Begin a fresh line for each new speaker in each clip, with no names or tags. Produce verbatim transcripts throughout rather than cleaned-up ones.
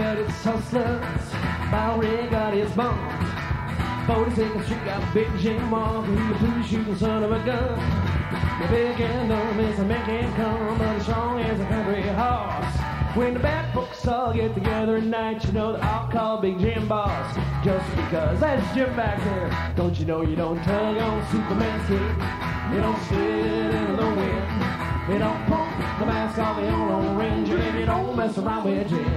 got its hustlers, Bowery got its bombs. forty-second Street got Big Jim Walker, he's a blue shooting son of a gun. The big and dumb is a man can't come, but as strong as a country horse. When the bad folks all get together at night, you know they're all called Big Jim Boss. Just because that's Jim back there, don't you know you don't tug on Superman's feet. You don't spit into the wind, you don't pump the mask off the Lone Ranger, and you don't mess around with Jim.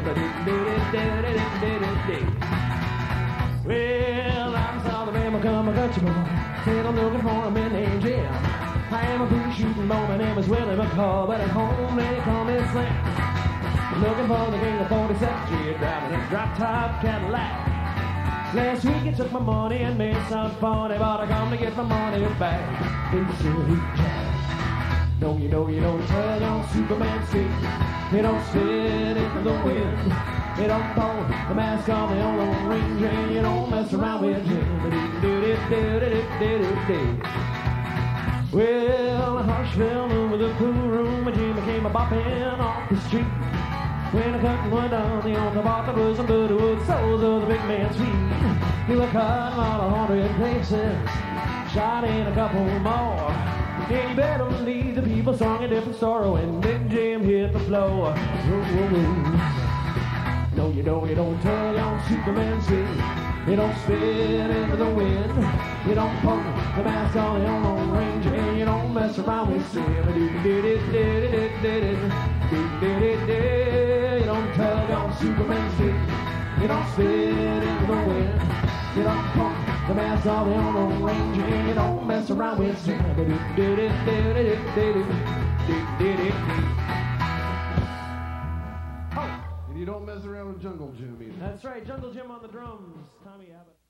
Well, I'm South Alabama, come a country boy, said I'm looking for a man named Jim. I am a blue shooting boy, my name is Willie McCall, but at home they call me Slim. Looking for the king of forty-second Street, driving a drop-top Cadillac. Last week he took my money and made some funny, but I come to get my money back. He said he jacked. No, you know you don't tug on Superman's feet. You don't spit into the wind. You don't pull the mask off the Lone Ranger, and you don't mess around with Jim. Well, a hush fell over the pool room, and Jimmy came a bopping off the street. When the curtain went down, the only part that was some booty wood soles of the big man's feet. He was cutting out a hundred places, shot in a couple more. And you better believe the people sung a different story when Big Jim hit the floor. Whoa, whoa, whoa. No, you don't, you don't tug on Superman's feet. You don't spit into the wind. You don't pump the mask on the Lone Ranger, and you don't mess around with Sim. You don't tug on Superman's feet. You don't spit into the wind. You don't pump the mask off the Lone Ranger, and you don't mess around with Sim.
Oh, and you don't mess around with Jungle Jim either.
That's right, Jungle Jim on the drums, Tommy Abbott.